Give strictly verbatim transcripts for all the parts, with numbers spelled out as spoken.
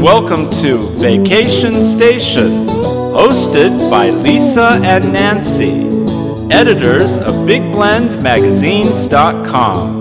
Welcome to Vacation Station, hosted by Lisa and Nancy, editors of Big Blend Magazines dot com.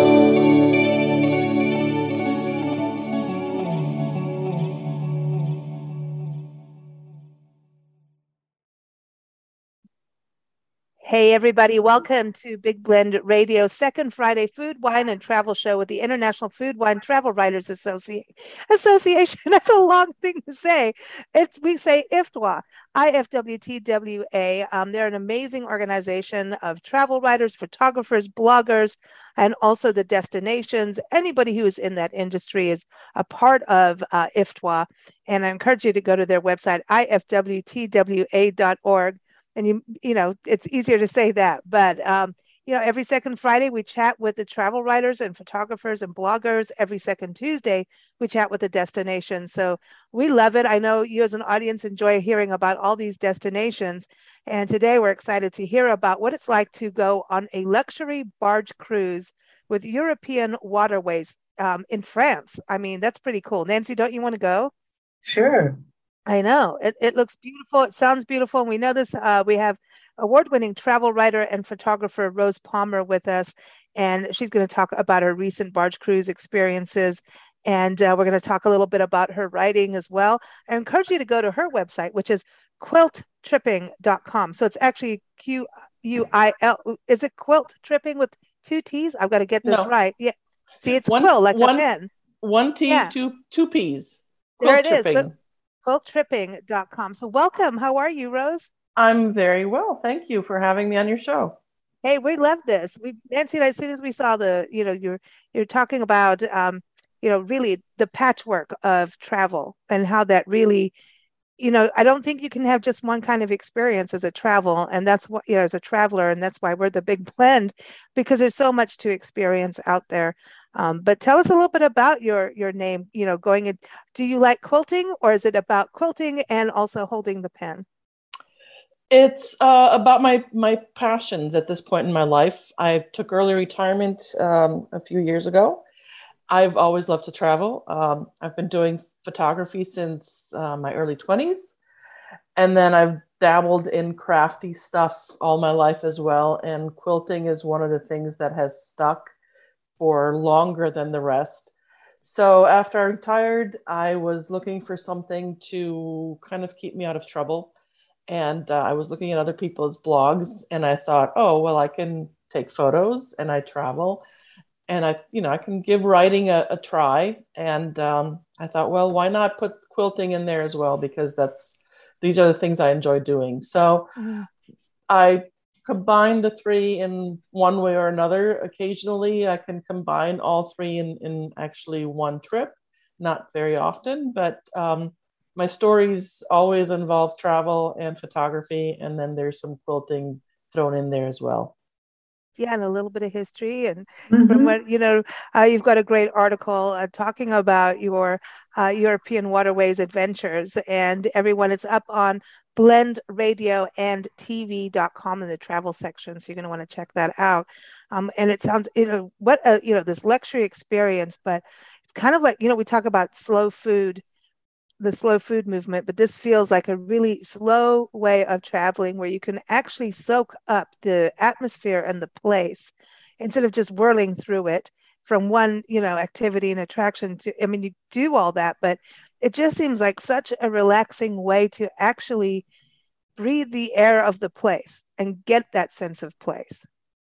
Hey everybody, welcome to Big Blend Radio, second Friday food, wine, and travel show with the International Food, Wine, Travel Writers Associ- Association. That's a long thing to say. It's, we say I F T W A, I F W T W A. Um, they're an amazing organization of travel writers, photographers, bloggers, and also the destinations. Anybody who is in that industry is a part of uh, I F T W A. And I encourage you to go to their website, I F W T W A dot org. And you, you know, it's easier to say that, but um, you know, every second Friday we chat with the travel writers and photographers and bloggers. Every second Tuesday we chat with the destination. So we love it. I know you as an audience enjoy hearing about all these destinations. And today we're excited to hear about what it's like to go on a luxury barge cruise with European waterways um, in France. I mean, that's pretty cool. Nancy, don't you want to go? Sure. I know it, it looks beautiful. It sounds beautiful. And we know this. Uh, we have award-winning travel writer and photographer Rose Palmer with us, and she's going to talk about her recent barge cruise experiences. And uh, we're going to talk a little bit about her writing as well. I encourage you to go to her website, which is quilt tripping dot com. So it's actually Q U I L. Is it quilt tripping with two T's? I've got to get this No. right. Yeah. See, it's one, quill like one, a pen. One T, Yeah. two two P's. There Quilt it is. tripping. But quilt tripping dot com. So welcome. How are you, Rose? I'm very well. Thank you for having me on your show. Hey, we love this. We Nancy and I, as soon as we saw the, you know, you're you're talking about um, you know, really the patchwork of travel and how that really, you know, I don't think you can have just one kind of experience as a travel. And that's what, you know, as a traveler, and that's why we're the Big Blend, because there's so much to experience out there. Um, but tell us a little bit about your your name, you know, going in. Do you like quilting, or is it about quilting and also holding the pen? It's uh, about my my passions at this point in my life. I took early retirement um, a few years ago. I've always loved to travel. Um, I've been doing photography since uh, my early twenties. And then I've dabbled in crafty stuff all my life as well. And quilting is one of the things that has stuck for longer than the rest. So after I retired, I was looking for something to kind of keep me out of trouble. And uh, I was looking at other people's blogs, and I thought, oh, well, I can take photos and I travel, and I, you know, I can give writing a, a try. And um, I thought, well, why not put quilting in there as well? Because that's, these are the things I enjoy doing. So Mhm. I combine the three in one way or another. Occasionally I can combine all three in, in actually one trip, not very often, but um, my stories always involve travel and photography, and then there's some quilting thrown in there as well. Yeah, and a little bit of history. And from Mm-hmm. what, you know, uh, you've got a great article uh, talking about your uh, European waterways adventures, and everyone, it's up on blend radio and T V dot com in the travel section. So you're going to want to check that out. Um, and it sounds, you know, what, a, you know, this luxury experience, but it's kind of like, you know, we talk about slow food, the slow food movement, but this feels like a really slow way of traveling where you can actually soak up the atmosphere and the place instead of just whirling through it from one, you know, activity and attraction to, I mean, you do all that, but it just seems like such a relaxing way to actually breathe the air of the place and get that sense of place.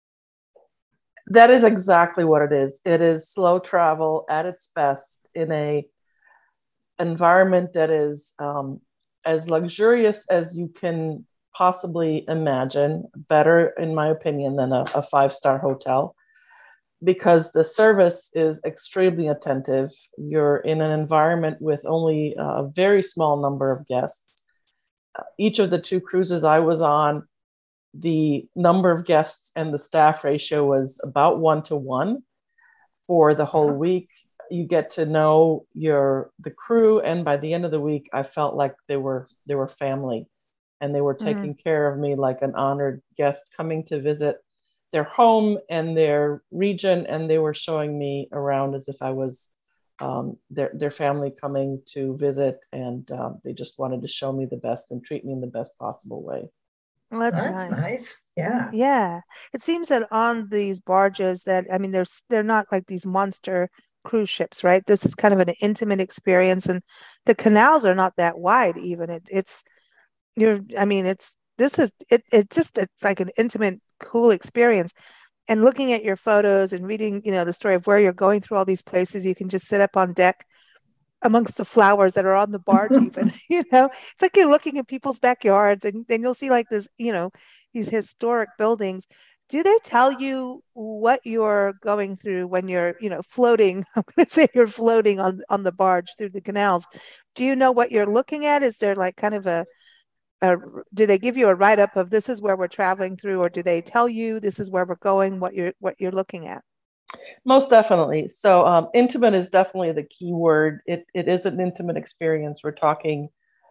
That is exactly what it is. It is slow travel at its best in a environment that is um, as luxurious as you can possibly imagine, better, in my opinion, than a, a five-star hotel, because the service is extremely attentive. You're in an environment with only a very small number of guests. Each of the two cruises I was on, the number of guests and the staff ratio was about one to one for the whole Uh-huh. week. You get to know your the crew, and by the end of the week, I felt like they were they were family, and they were Mm-hmm. taking care of me like an honored guest coming to visit their home and their region, and they were showing me around as if I was um, their their family coming to visit, and um, they just wanted to show me the best and treat me in the best possible way. Well, that's, That's nice. nice. Yeah. Yeah. It seems that on these barges that, I mean, they're, s- they're not like these monster cruise ships, right? This is kind of an intimate experience, and the canals are not that wide even. It, it's, you're, I mean, it's, this is, it, it just, it's like an intimate, cool experience. And looking at your photos and reading, you know, the story of where you're going through all these places, you can just sit up on deck amongst the flowers that are on the barge even. You know, it's like you're looking at people's backyards, and then you'll see like this, you know, these historic buildings. Do they tell you what you're going through when you're, you know, floating? I'm going to say you're floating on on the barge through the canals. Do you know what you're looking at? Is there like kind of a, a do they give you a write up of this is where we're traveling through, or do they tell you this is where we're going, what you're what you're looking at? Most definitely. So um, intimate is definitely the key word. It it is an intimate experience. We're talking,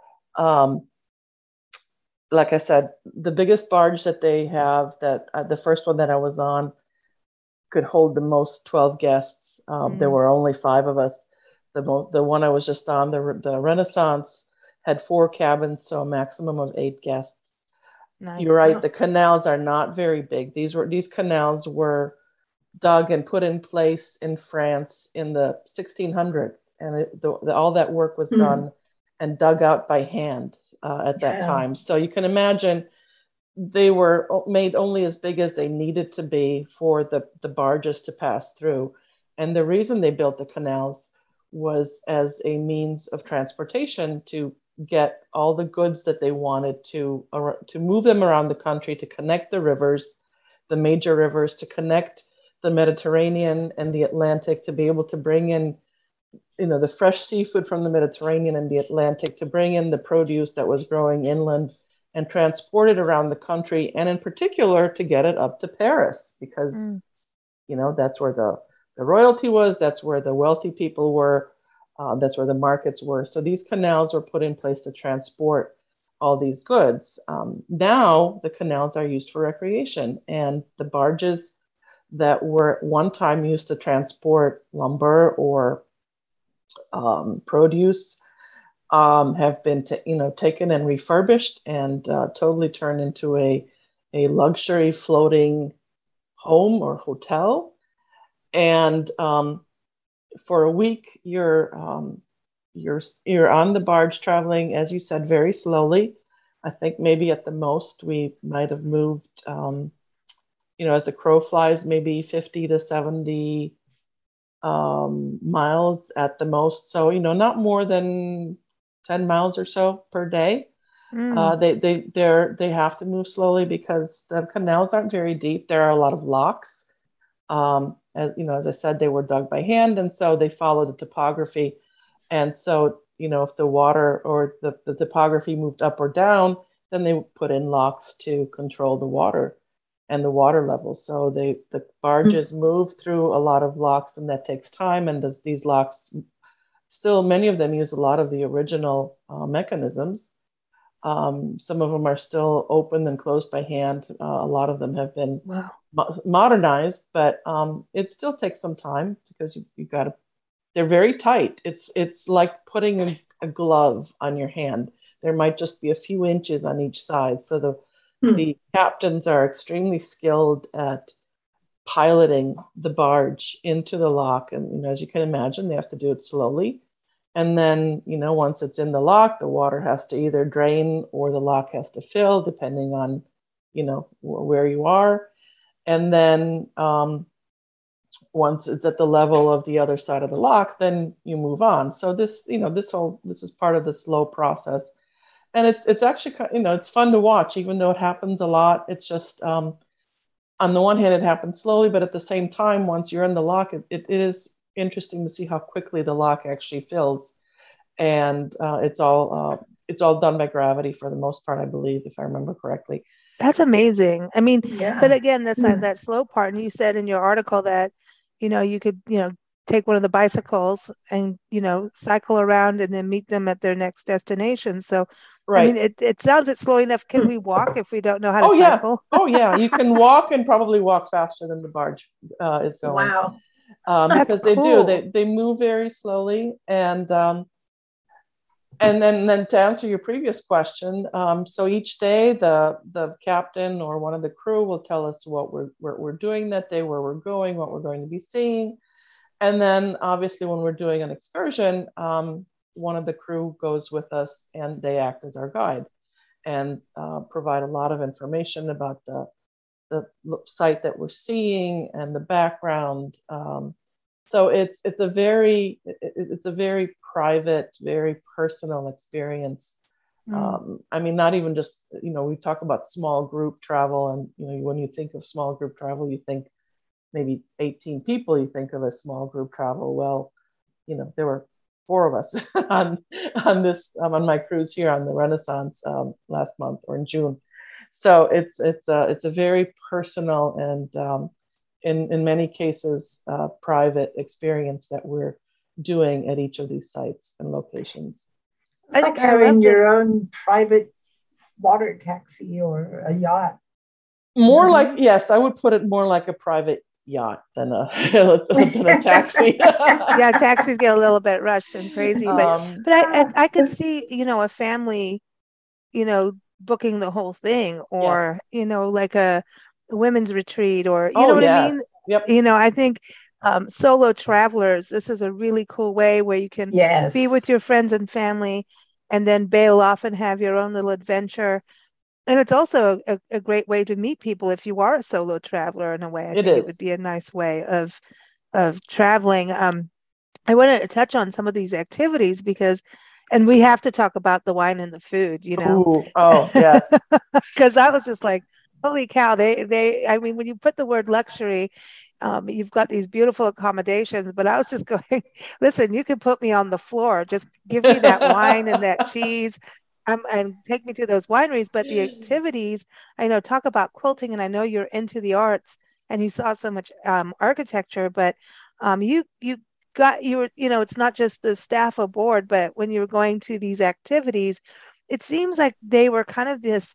um, like I said, the biggest barge that they have, that uh, the first one that I was on could hold the most twelve guests. Um, There Mm, were only five of us. The most, the one I was just on, the the Renaissance, had four cabins, so a maximum of eight guests. You're nice. right. Oh, The canals are not very big. These were these canals were dug and put in place in France in the sixteen hundreds, and it, the, the, all that work was hmm. done and dug out by hand uh, at that Yeah. time. So you can imagine they were made only as big as they needed to be for the, the barges to pass through. And the reason they built the canals was as a means of transportation to get all the goods that they wanted to, uh, to move them around the country, to connect the rivers, the major rivers, to connect the Mediterranean and the Atlantic, to be able to bring in, you know, the fresh seafood from the Mediterranean and the Atlantic, to bring in the produce that was growing inland and transport it around the country, and in particular to get it up to Paris, because Mm, you know that's where the the royalty was, that's where the wealthy people were, uh, that's where the markets were. So these canals were put in place to transport all these goods. Um, now the canals are used for recreation, and the barges that were at one time used to transport lumber or um, produce um, have been ta- you know taken and refurbished and uh, totally turned into a a luxury floating home or hotel. And um, for a week, you're um, you're you're on the barge traveling, as you said, very slowly. I think maybe at the most we might have moved, um, you know, as the crow flies, maybe fifty to seventy um, miles at the most. So, you know, not more than ten miles or so per day. mm, Uh, they they they're they have to move slowly because the canals aren't very deep. There are a lot of locks. Um, as you know, as I said, they were dug by hand, and so they follow the topography. And so, you know, if the water or the, the topography moved up or down, then they put in locks to control the water and the water level. So they the barges move through a lot of locks, and that takes time. And this, these locks, still many of them use a lot of the original uh, mechanisms. Um, some of them are still open and closed by hand. Uh, a lot of them have been wow. mo- modernized, but um, it still takes some time because you you got to. They're very tight. It's it's like putting a, a glove on your hand. There might just be a few inches on each side. So the Hmm. the captains are extremely skilled at piloting the barge into the lock, and you know, as you can imagine, they have to do it slowly. And then, you know, once it's in the lock, the water has to either drain or the lock has to fill, depending on, you know, where you are. And then um, once it's at the level of the other side of the lock, then you move on. So this, you know, this whole this is part of the slow process, and it's it's actually, you know, it's fun to watch, even though it happens a lot. It's just um, on the one hand, it happens slowly, but at the same time, once you're in the lock, it, it, it is interesting to see how quickly the lock actually fills. And uh, it's all uh, it's all done by gravity for the most part, I believe, if I remember correctly. That's amazing. I mean, but Yeah. again, that's that, Hmm. that slow part. And you said in your article that, you know, you could, you know, take one of the bicycles and, you know, cycle around and then meet them at their next destination. So, I mean, Right. it, it sounds it's slow enough. Can Hmm. we walk if we don't know how to Oh yeah. cycle? Oh yeah. You can walk and probably walk faster than the barge uh, is going. Wow. um, That's because they cool. do. They they move very slowly, and um, and then then to answer your previous question, um, so each day the the captain or one of the crew will tell us what we're what we're doing that day, where we're going, what we're going to be seeing, and then obviously when we're doing an excursion, um, one of the crew goes with us, and they act as our guide and uh, provide a lot of information about the the site that we're seeing and the background. Um, so it's it's a very it's a very private, very personal experience. Mm. Um, I mean, not even just, you know, we talk about small group travel, and you know, when you think of small group travel, you think maybe eighteen people. You think of as small group travel. Well, you know, there were four of us on on this um, on my cruise here on the Renaissance um, last month or in June. So it's it's a it's a very personal and um, in in many cases uh, private experience that we're doing at each of these sites and locations. It's like having your own private water taxi or a yacht. More mm-hmm. like, yes, I would put it more like a private yacht than a than a taxi. Yeah, taxis get a little bit rushed and crazy, but um, but I, I I could see, you know, a family, you know, booking the whole thing, or yes. you know, like a, a women's retreat, or you oh, know what yes. I mean. Yep. You know, I think um, solo travelers, this is a really cool way where you can yes. be with your friends and family, and then bail off and have your own little adventure. And it's also a, a great way to meet people if you are a solo traveler. In a way, I it think is. It would be a nice way of of traveling. Um, I wanted to touch on some of these activities because, and we have to talk about the wine and the food. You know, Ooh, oh yes, because I was just like, holy cow! They they. I mean, when you put the word luxury, um, you've got these beautiful accommodations. But I was just going, listen, you can put me on the floor. Just give me that wine and that cheese. Um, and take me to those wineries. But the activities, I know, talk about quilting, and I know you're into the arts and you saw so much um, architecture, but um, you you got you were you know, it's not just the staff aboard, but when you were going to these activities, it seems like they were kind of this,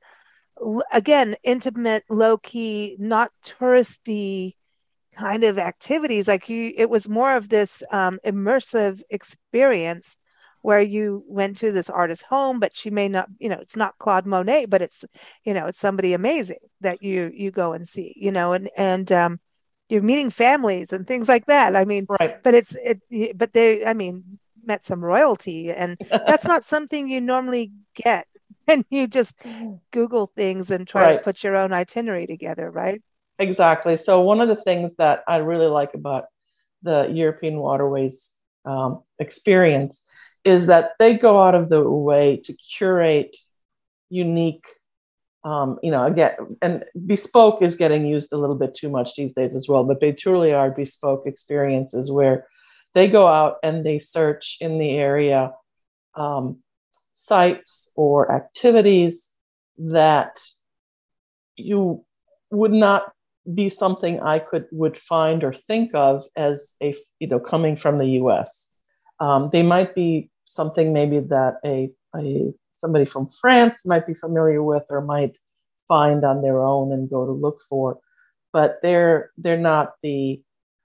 again, intimate, low key, not touristy kind of activities. Like you, it was more of this um, immersive experience where you went to this artist's home, but she may not, you know, it's not Claude Monet, but it's, you know, it's somebody amazing that you you go and see, you know, and and um, you're meeting families and things like that. I mean, right. But it's it, but they, I mean, met some royalty, and that's not something you normally get, and you just Google things and try right. to put your own itinerary together, right? Exactly. So one of the things that I really like about the European Waterways um, experience is that they go out of the way to curate unique, um, you know, again, and bespoke is getting used a little bit too much these days as well, but they truly are bespoke experiences where they go out and they search in the area um, sites or activities that you would not be something I could would find or think of as a, you know, coming from the U S. Um, they might be something maybe that a, a somebody from France might be familiar with or might find on their own and go to look for, but they're they're not the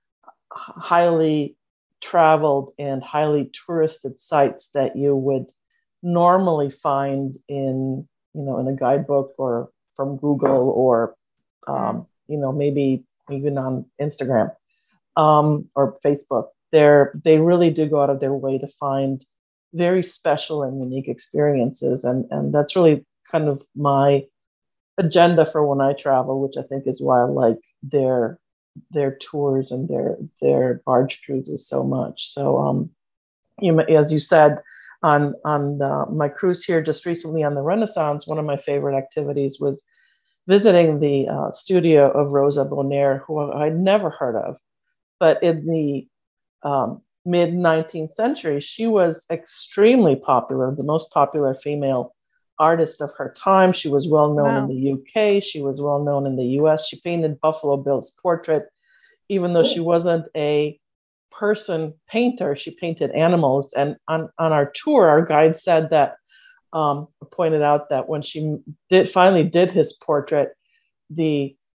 highly traveled and highly touristed sites that you would normally find in, you know, in a guidebook or from Google or um, you know, maybe even on Instagram um, or Facebook. They're they really do go out of their way to find very special and unique experiences. And, and that's really kind of my agenda for when I travel, which I think is why I like their their tours and their their barge cruises so much. So um, you, as you said, on, on uh, my cruise here just recently on the Renaissance, one of my favorite activities was visiting the uh, studio of Rosa Bonheur, who I'd never heard of. But in the um, mid nineteenth century, she was extremely popular, the most popular female artist of her time. She was well known wow. in the U K. She was well known in the U S. She painted Buffalo Bill's portrait, even though she wasn't a person painter. She painted animals. And on, on our tour, our guide said that, um, pointed out that when she did finally did his portrait, the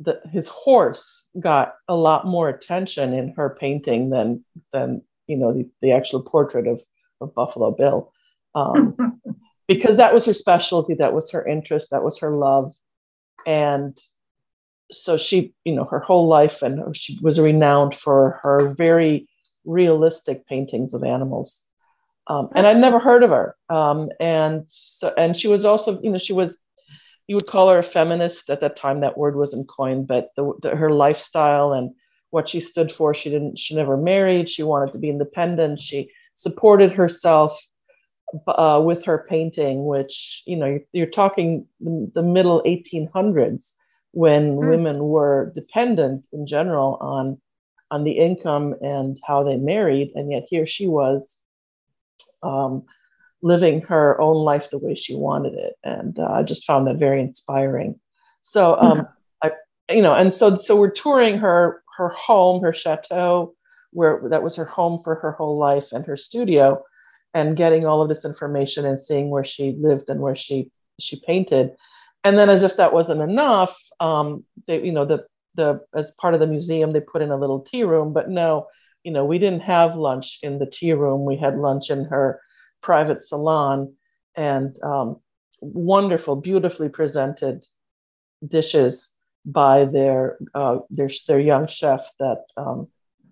the, his horse got a lot more attention in her painting than than you know the, the actual portrait of of Buffalo Bill, um, because that was her specialty, that was her interest, that was her love, and so she, you know, her whole life, and she was renowned for her very realistic paintings of animals. Um, and I'd never heard of her, um, and so, and she was also, you know, she was. You would call her a feminist at that time. That word wasn't coined, but the, the, her lifestyle and what she stood for. She didn't. She never married. She wanted to be independent. She supported herself uh, with her painting, which, you know, you're, you're talking the middle eighteen hundreds, when mm. women were dependent in general on on the income and how they married, and yet here she was. Um, living her own life the way she wanted it. And uh, I just found that very inspiring. So, um, I, you know, and so, so we're touring her, her home, her chateau, where that was her home for her whole life, and her studio, and getting all of this information and seeing where she lived and where she, she painted. And then, as if that wasn't enough, um, they, you know, the, the, as part of the museum, they put in a little tea room, but no, you know, we didn't have lunch in the tea room. We had lunch in her private salon, and um, wonderful, beautifully presented dishes by their uh, their their young chef that um,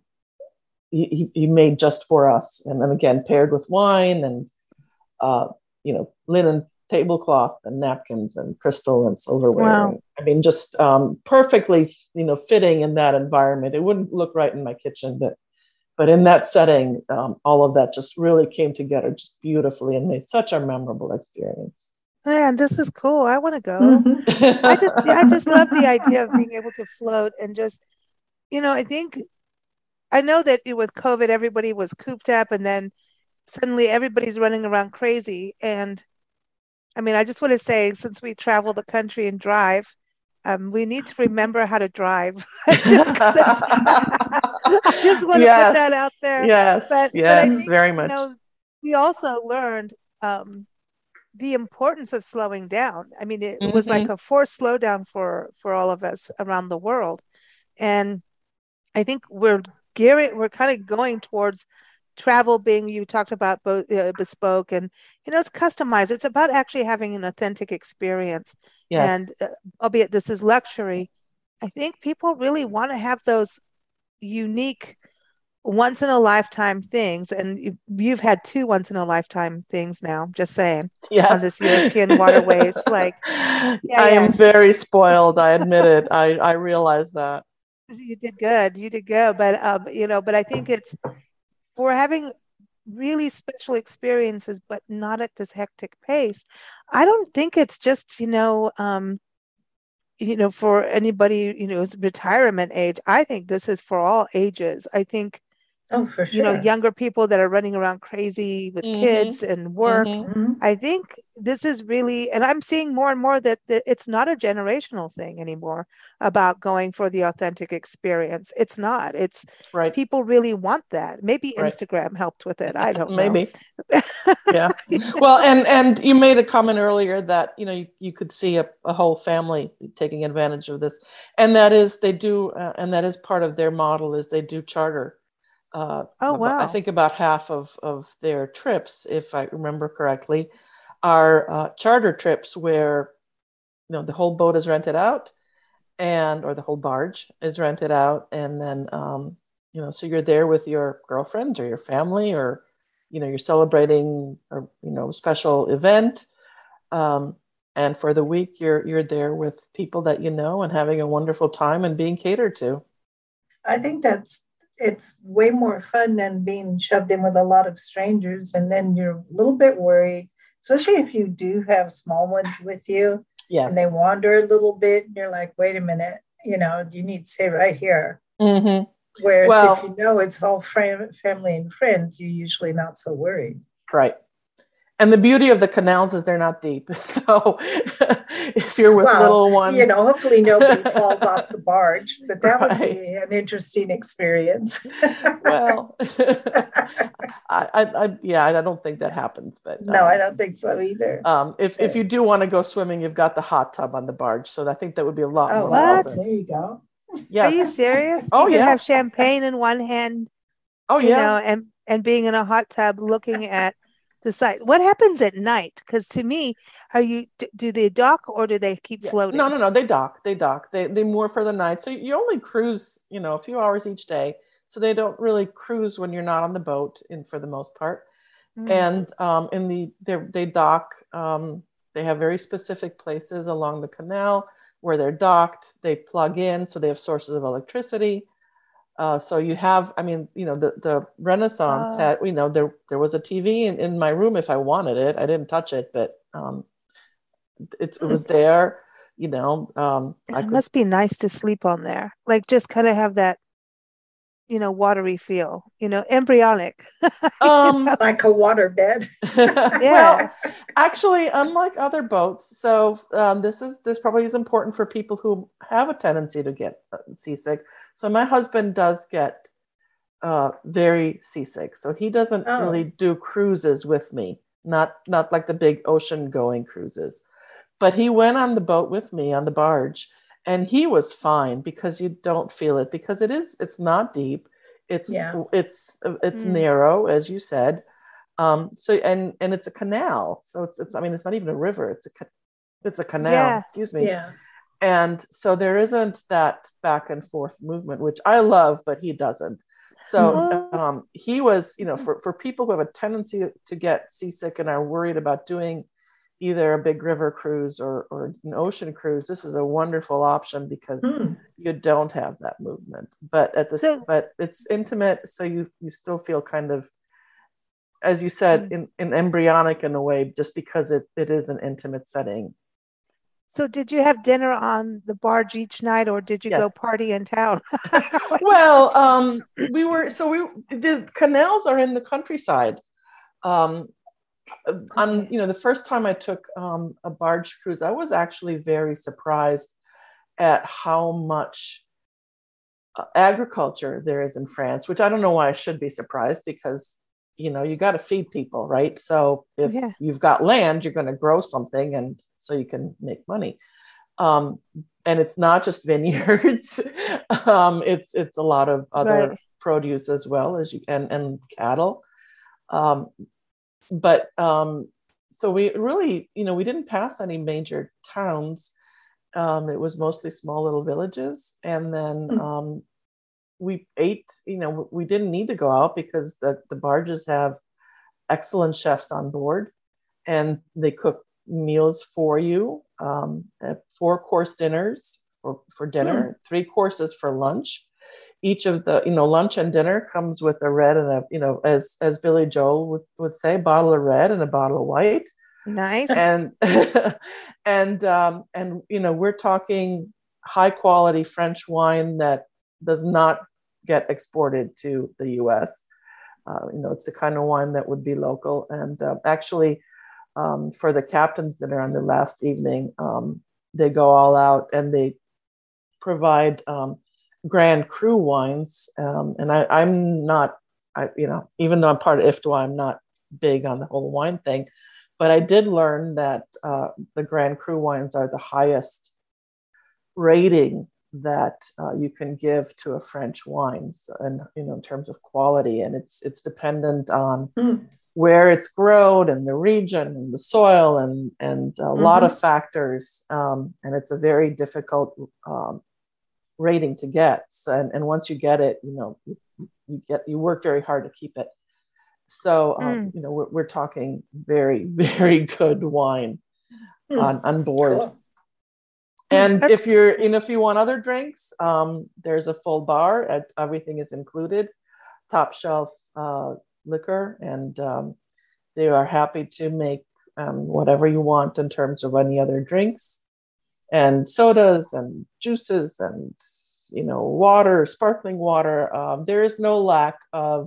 he, he made just for us, and then again paired with wine and uh, you know, linen tablecloth and napkins and crystal and silverware. Wow. And, I mean, just um, perfectly, you know, fitting in that environment. It wouldn't look right in my kitchen, but. But in that setting, um, all of that just really came together just beautifully and made such a memorable experience. Man, this is cool. I want to go. Mm-hmm. I just, I just love the idea of being able to float and just, you know, I think, I know that with COVID, everybody was cooped up, and then suddenly everybody's running around crazy. And I mean, I just want to say, since we travel the country and drive, Um, we need to remember how to drive. I just, I just want to yes. put that out there. Yes, but, yes, but I think, very much. You know, we also learned um, the importance of slowing down. I mean, it mm-hmm. was like a forced slowdown for for all of us around the world, and I think we're gearing, we're kind of going towards travel being, you talked about both uh, bespoke, and you know, it's customized. It's about actually having an authentic experience. Yes. And uh, albeit this is luxury, I think people really want to have those unique once in a lifetime things. And you, you've had two once in a lifetime things now, just saying, yes. on this European waterways. Like, yeah, I yeah. am very spoiled. I admit it. I, I realize that. You did good. You did good. But, um, you know, but I think it's, for having really special experiences, but not at this hectic pace. I don't think it's just, you know, um, you know, for anybody, you know, retirement age. I think this is for all ages. I think, oh, for sure. you know, younger people that are running around crazy with mm-hmm. kids and work. Mm-hmm. I think this is really, and I'm seeing more and more that, that it's not a generational thing anymore about going for the authentic experience. It's not. It's right. People really want that. Maybe right. Instagram helped with it. I don't know. Maybe. Yeah. Well, and and you made a comment earlier that, you know, you, you could see a, a whole family taking advantage of this, and that is they do, uh, and that is part of their model is they do charter. Uh, oh wow! I think about half of, of their trips, if I remember correctly, are uh, charter trips where, you know, the whole boat is rented out, and or the whole barge is rented out, and then um, you know, so you're there with your girlfriend or your family, or you know, you're celebrating a you know special event, um, and for the week you're you're there with people that you know and having a wonderful time and being catered to. I think that's. It's way more fun than being shoved in with a lot of strangers, and then you're a little bit worried, especially if you do have small ones with you. Yes. And they wander a little bit, and you're like, wait a minute, you know, you need to stay right here. Mm-hmm. Whereas well, if you know it's all fam- family and friends, you're usually not so worried. Right. And the beauty of the canals is they're not deep. So if you're with well, little ones. You know, hopefully nobody falls off the barge, but that right. would be an interesting experience. Well, I, I, I, yeah, I don't think that happens, but no, um, I don't think so either. Um, if if you do want to go swimming, you've got the hot tub on the barge, so I think that would be a lot oh, more what? pleasant. There you go. Yes. Are you serious? Oh, you could yeah. have champagne in one hand. Oh, you yeah. know, and and being in a hot tub looking at the site. What happens at night? Because to me, are you do they dock or do they keep yeah. floating? No, no, no. They dock. They dock. They they moor for the night. So you only cruise, you know, a few hours each day. So they don't really cruise when you're not on the boat, in for the most part. Mm. And um, in the they they dock. Um, they have very specific places along the canal where they're docked. They plug in, so they have sources of electricity. Uh, so you have, I mean, you know, the, the Renaissance uh, had, you know, there there was a T V in, in my room if I wanted it. I didn't touch it, but um, it, it was there, you know. Um, I it could, must be nice to sleep on there. Like just kind of have that, you know, watery feel, you know, embryonic. um, know? Like a water bed. Yeah. Well, actually, unlike other boats, so um, this is, this probably is important for people who have a tendency to get seasick. So my husband does get uh, very seasick. So he doesn't oh. really do cruises with me, not not like the big ocean going cruises. But he went on the boat with me on the barge, and he was fine because you don't feel it, because it is it's not deep. It's yeah. it's it's mm. narrow, as you said. Um, so and and it's a canal. So it's it's I mean it's not even a river. It's a it's a canal. Yeah. Excuse me. Yeah. And so there isn't that back and forth movement, which I love, but he doesn't. So mm-hmm. um, he was, you know, for, for people who have a tendency to, to get seasick and are worried about doing either a big river cruise or, or an ocean cruise, this is a wonderful option because mm. you don't have that movement. But at the so, but it's intimate, so you you still feel kind of, as you said, mm. in, in embryonic in a way, just because it, it is an intimate setting. So did you have dinner on the barge each night, or did you yes. go party in town? Well, um, we were, so we, the canals are in the countryside. Um, okay. On, you know, the first time I took um, a barge cruise, I was actually very surprised at how much uh, agriculture there is in France, which I don't know why I should be surprised, because, you know, you got to feed people, right? So if yeah. you've got land, you're going to grow something, and so you can make money. Um, and it's not just vineyards. um, it's it's a lot of other right. produce as well, as you and, and cattle. Um, but um, so we really, you know, we didn't pass any major towns. Um, it was mostly small little villages. And then mm. um, we ate, you know, we didn't need to go out because the, the barges have excellent chefs on board, and they cook meals for you, um, four course dinners for, for dinner, mm. three courses for lunch. Each of the, you know, lunch and dinner comes with a red and a, you know, as as Billy Joel would, would say, bottle of red and a bottle of white. Nice. And and um, and you know, we're talking high quality French wine that does not get exported to the U S. Uh, you know, it's the kind of wine that would be local. And uh, actually, Um, for the captain's dinner on the last evening, um, they go all out and they provide um, Grand Cru wines. Um, and I, I'm not, I, you know, even though I'm part of I F D W A, I'm not big on the whole wine thing. But I did learn that uh, the Grand Cru wines are the highest rating that uh, you can give to a French wine, so, and you know, in terms of quality, and it's it's dependent on mm. where it's grown and the region and the soil and and a mm-hmm. lot of factors, um, and it's a very difficult um, rating to get. So, and, and once you get it, you know, you, you get you work very hard to keep it. So um, mm. you know, we're we're talking very very good wine mm. on on board. Cool. And That's if you're, you know, if you want other drinks, um, there's a full bar. At, everything is included, top shelf uh, liquor, and um, they are happy to make um, whatever you want in terms of any other drinks, and sodas and juices and, you know, water, sparkling water. Um, there is no lack of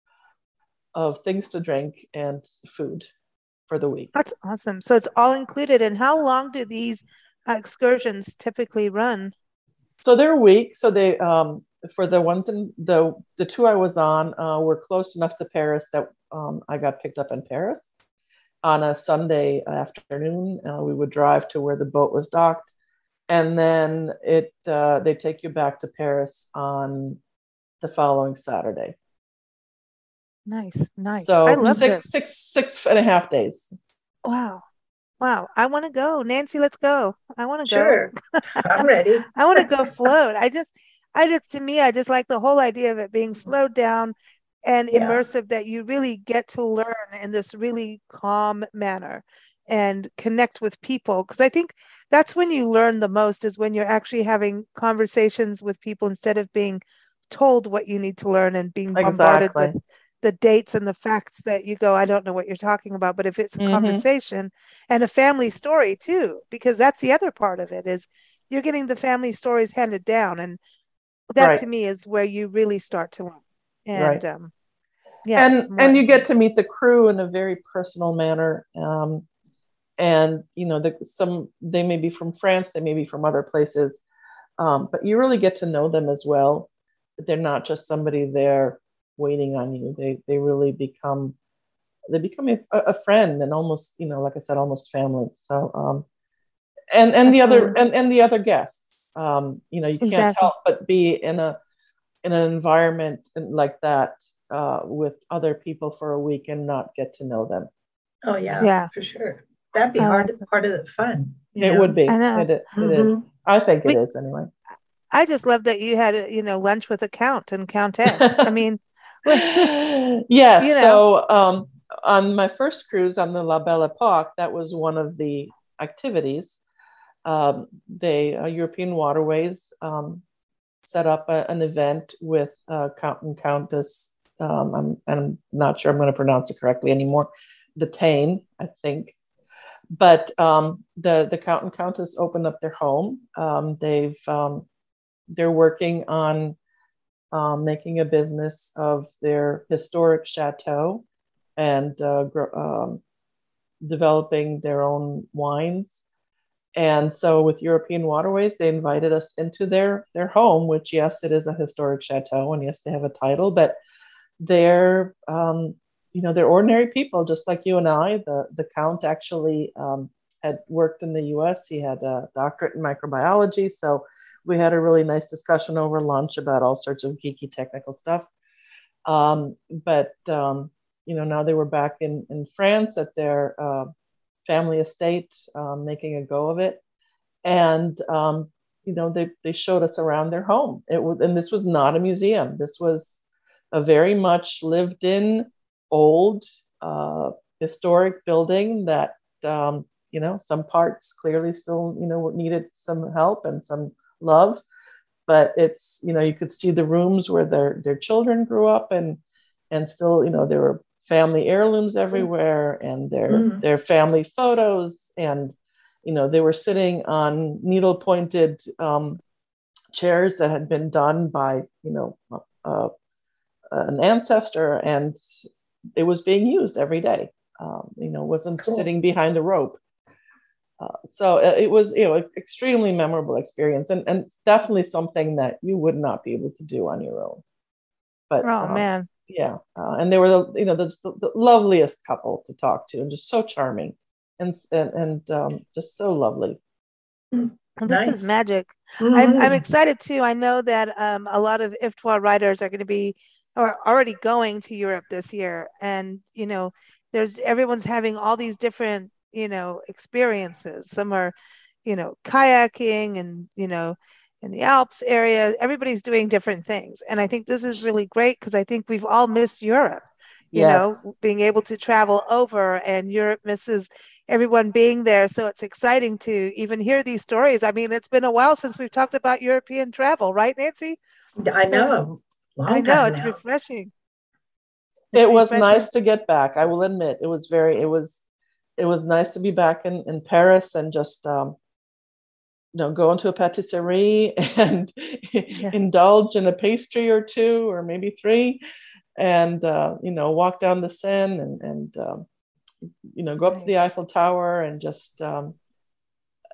of things to drink and food for the week. That's awesome. So it's all included. And how long do these excursions typically run? So they're a week. So they, um, for the ones in the, the two I was on, uh, were close enough to Paris that um, I got picked up in Paris on a Sunday afternoon. Uh, we would drive to where the boat was docked. And then it, uh, they take you back to Paris on the following Saturday. Nice, nice. So I love six, this. six, six and a half days. Wow. Wow. I want to go. Nancy, let's go. I want to go. Sure. I'm ready. I want to go float. I just, I just, to me, I just like the whole idea of it being slowed down and Yeah. immersive, that you really get to learn in this really calm manner and connect with people. Because I think that's when you learn the most, is when you're actually having conversations with people instead of being told what you need to learn and being bombarded Exactly. with the dates and the facts that you go, I don't know what you're talking about. But if it's a Mhm. conversation and a family story too, because that's the other part of it, is you're getting the family stories handed down. And that Right. to me is where you really start to learn. And Right. um, yeah, it's And more and you get intimate. to meet the crew in a very personal manner. Um, and you know, the, some they may be from France, they may be from other places, um, but you really get to know them as well. They're not just somebody there waiting on you. They they really become they become a, a friend, and almost, you know, like I said, almost family. So um, and and the other Absolutely. and, and the other guests, um, you know, you can't Exactly. help but be in a in an environment like that uh, with other people for a week and not get to know them. Oh yeah, Yeah. for sure. That'd be I hard, like it. part of the fun, you It know? would be. I know. It, it is. Mhm. I think it We, is anyway. I just love that you had, a, you know, lunch with a count and countess. I mean, you Yes. know, So um, on my first cruise on the La Belle Epoque, that was one of the activities. Um, they uh, European Waterways um, set up a, an event with uh, Count and Countess. Um, I'm, I'm not sure I'm going to pronounce it correctly anymore. The Tane, I think. But um, the the Count and Countess opened up their home. Um, they've um, they're working on um, making a business of their historic chateau and uh, gr- um, developing their own wines. And so with European Waterways, they invited us into their their home, which, yes, it is a historic chateau, and yes, they have a title, but they're um, you know, they're ordinary people just like you and I. The the Count actually um, had worked in the U S. He had a doctorate in microbiology, so we had a really nice discussion over lunch about all sorts of geeky technical stuff. Um, but um, you know, now they were back in in France at their uh, family estate, um, making a go of it, and um, you know, they they showed us around their home. It was, and this was not a museum. This was a very much lived in, old, uh, historic building that, um, you know, some parts clearly still, you know, needed some help and some love. But it's, you know, you could see the rooms where their their children grew up, and and still, you know, there were family heirlooms everywhere, and their Mhm. their family photos, and you know, they were sitting on needle pointed um, chairs that had been done by, you know, uh, an ancestor, and it was being used every day. Um, you know, wasn't Cool. sitting behind a rope. Uh, so it was, you know, extremely memorable experience, and, and it's definitely something that you would not be able to do on your own. But oh um, man. yeah, uh, and they were, the, you know, the, the loveliest couple to talk to, and just so charming, and and, and um, just so lovely. Well, this is Nice. magic. I'm I'm Mhm. excited too. I know that um, a lot of I F T W A writers are going to be or already going to Europe this year, and you know, there's everyone's having all these different, you know, experiences. Some are, you know, kayaking, and you know, in the Alps area. Everybody's doing different things, and I think this is really great because I think we've all missed Europe. You know, Yes. being able to travel over, and Europe misses everyone being there. So it's exciting to even hear these stories. I mean, it's been a while since we've talked about European travel, right, Nancy? I know. I Long know, time it's now. refreshing. It's It was refreshing. nice to get back. I will admit, it was very, it was, it was nice to be back in, in Paris and just, um, you know, go into a patisserie and Yeah, indulge in a pastry or two, or maybe three, and, uh, you know, walk down the Seine, and, and um, you know, go up to the nice. Eiffel Tower, and just, um,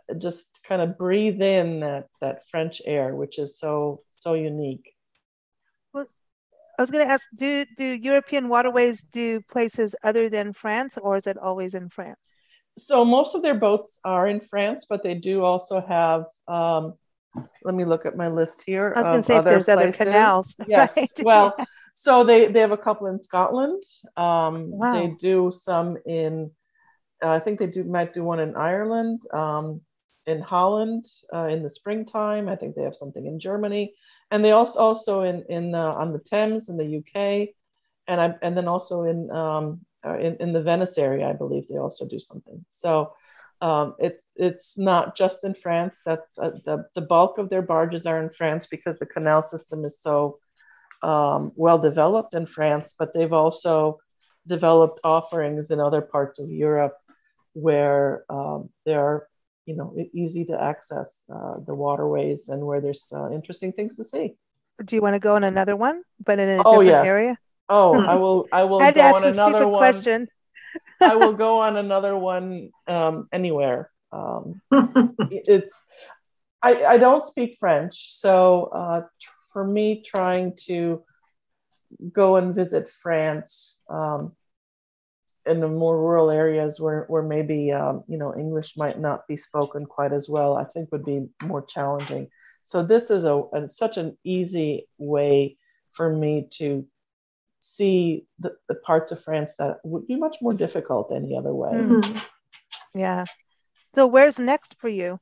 just kind of breathe in that, that French air, which is so, so unique. Well, I was going to ask, do, do European waterways do places other than France, or is it always in France? So most of their boats are in France, but they do also have, um, let me look at my list here. I was going to say if there's places. Other canals. Yes. Right? Well, yeah. So they, they have a couple in Scotland. Um, wow. They do some in, uh, I think they do might do one in Ireland, um, in Holland uh, in the springtime. I think they have something in Germany. And they also also in, in uh, on the Thames in the U K. And, I, and then also in, um, in, in the Venice area, I believe they also do something. So um, it's it's not just in France. That's uh, the, the bulk of their barges are in France because the canal system is so um, well developed in France, but they've also developed offerings in other parts of Europe where um, they're, you know, easy to access uh, the waterways and where there's uh, interesting things to see. Do you want to go on another one, but in a oh, different yes. area? Oh, I will. I will I'd go ask on a another stupid one. Question. I will go on another one um, anywhere. Um, it's. I, I don't speak French, so uh, tr- for me, trying to go and visit France um, in the more rural areas where where maybe um, you know English might not be spoken quite as well, I think would be more challenging. So this is a, a such an easy way for me to see the, the parts of France that would be much more difficult any other way. Mm-hmm. Yeah. So where's next for you?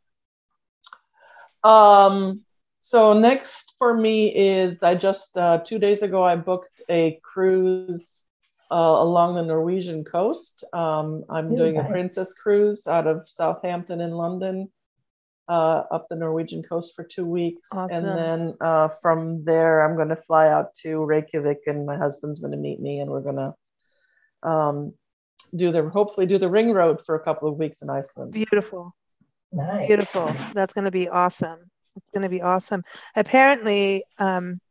Um, so next for me is I just, uh, two days ago, I booked a cruise uh, along the Norwegian coast. Um, I'm Ooh, doing nice. a princess cruise out of Southampton in London. Uh, up the Norwegian coast for two weeks. Awesome. And then uh, from there, I'm going to fly out to Reykjavik and my husband's going to meet me and we're going to um, do the, hopefully do the ring road for a couple of weeks in Iceland. Beautiful. Nice. Beautiful. That's going to be awesome. It's going to be awesome. Apparently, um,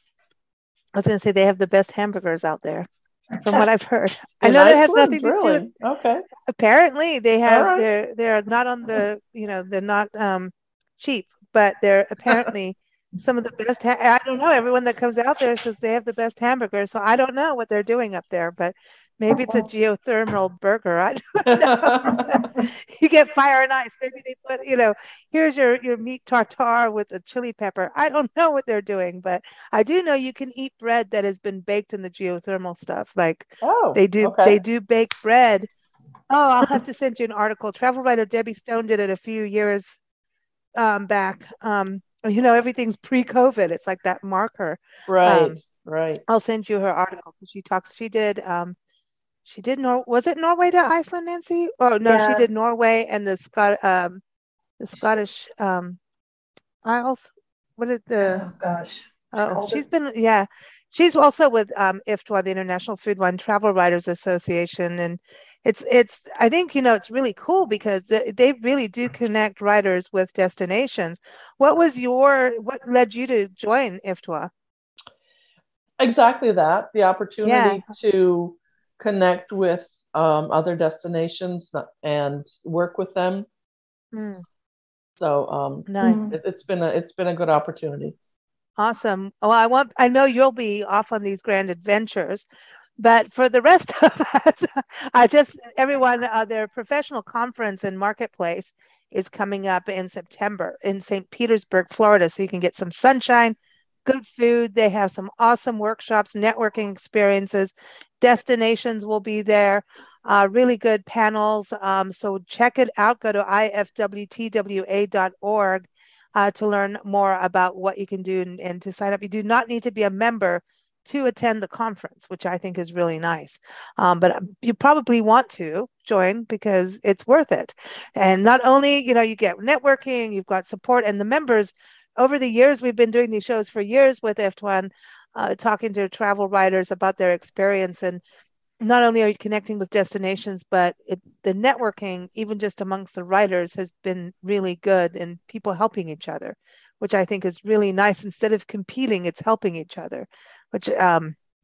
I was going to say they have the best hamburgers out there. From what I've heard, in I know Iceland? that has nothing to really? do with. Okay. Apparently, they have. Right. They're they're not on the. You know, they're not um, cheap, but they're apparently some of the best. Ha- I don't know. Everyone that comes out there says they have the best hamburgers, so I don't know what they're doing up there, but maybe it's a geothermal burger. I don't know. You get fire and ice. Maybe they put. You know, here's your your meat tartare with a chili pepper. I don't know what they're doing, but I do know you can eat bread that has been baked in the geothermal stuff. Like oh, they do, okay. they do bake bread. Oh, I'll have to send you an article. Travel writer Debbie Stone did it a few years um, back. Um, you know, everything's pre-COVID. It's like that marker. Right, um, right. I'll send you her article. She talks. She did. Um, she did. Nor was it Norway to Iceland, Nancy? Oh no, yeah. She did Norway and the Scot, um, the Scottish um, Isles. What did the? Oh gosh. Oh, she's been. Yeah, she's also with um, I F T W A, the International Food Wine Travel Writers Association, and it's it's. I think you know it's really cool because they, they really do connect writers with destinations. What was your? What led you to join I F T W A? Exactly that. The opportunity yeah. to connect with um, other destinations and work with them. Mm. So um, nice. It, it's been a it's been a good opportunity. Awesome. Well, I want. I know you'll be off on these grand adventures, but for the rest of us, I just everyone uh, their professional conference and marketplace is coming up in September in Saint Petersburg, Florida. So you can get some sunshine, good food. They have some awesome workshops, networking experiences. Destinations will be there. Uh, really good panels. Um, so check it out. Go to I F W T W A dot org. Uh, to learn more about what you can do and, and to sign up. You do not need to be a member to attend the conference, which I think is really nice. Um, but you probably want to join because it's worth it. And not only, you know, you get networking, you've got support, and the members, over the years, we've been doing these shows for years with I F T W A, uh, talking to travel writers about their experience. And not only are you connecting with destinations, but it, the networking, even just amongst the writers, has been really good and people helping each other, which I think is really nice. Instead of competing, it's helping each other, which um,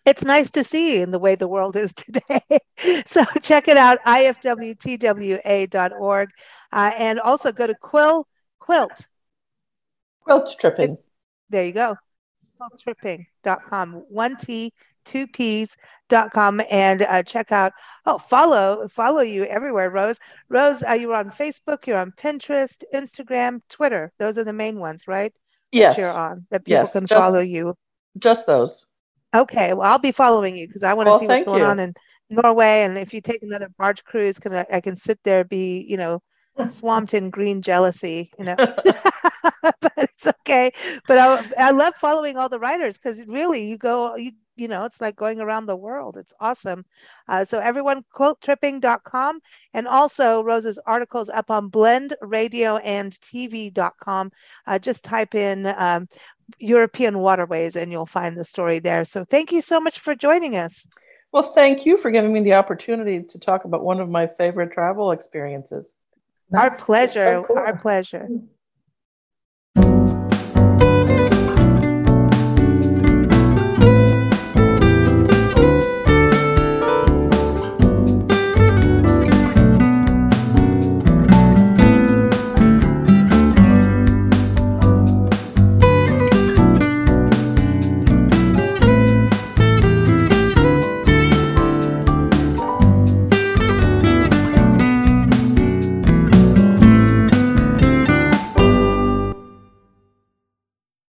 It's nice to see in the way the world is today. So check it out, I F W T W A dot org. Uh, and also go to Quill Quilt. Quilt Tripping. There you go. quilt tripping dot com. One T, two P's dot com. And uh, check out, oh, follow, follow you everywhere, Rose. Rose, uh, you're on Facebook, you're on Pinterest, Instagram, Twitter. Those are the main ones, right? Yes. That you're on, that people yes, can just, follow you. Just those. Okay, well, I'll be following you because I want to well, see what's going you. on in Norway. And if you take another barge cruise, can I, I can sit there, be, you know, swamped in green jealousy, you know. But it's okay. But I, I love following all the writers because really you go, you you know, it's like going around the world. It's awesome. Uh, so everyone, quilt tripping dot com, and also Rose's articles up on blend radio and T V dot com. Uh, just type in um, European waterways and you'll find the story there. So thank you so much for joining us. Well, thank you for giving me the opportunity to talk about one of my favorite travel experiences. Our pleasure. So cool. Our pleasure.